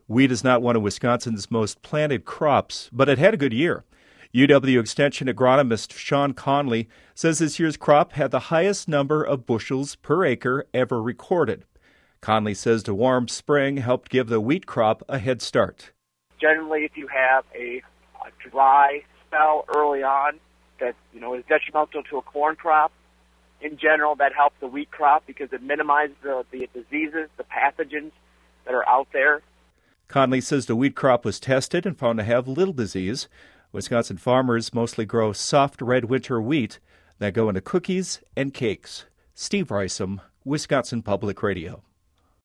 Wheat is not one of Wisconsin's most planted crops, but it had a good year. UW Extension agronomist Sean Conley says this year's crop had the highest number of bushels per acre ever recorded. Conley says the warm spring helped give the wheat crop a head start. Generally, if you have a dry spell early on that is detrimental to a corn crop, in general that helps the wheat crop because it minimizes the diseases, the pathogens that are out there. Conley says the wheat crop was tested and found to have little disease. Wisconsin farmers mostly grow soft red winter wheat that go into cookies and cakes. Steve Rysam, Wisconsin Public Radio.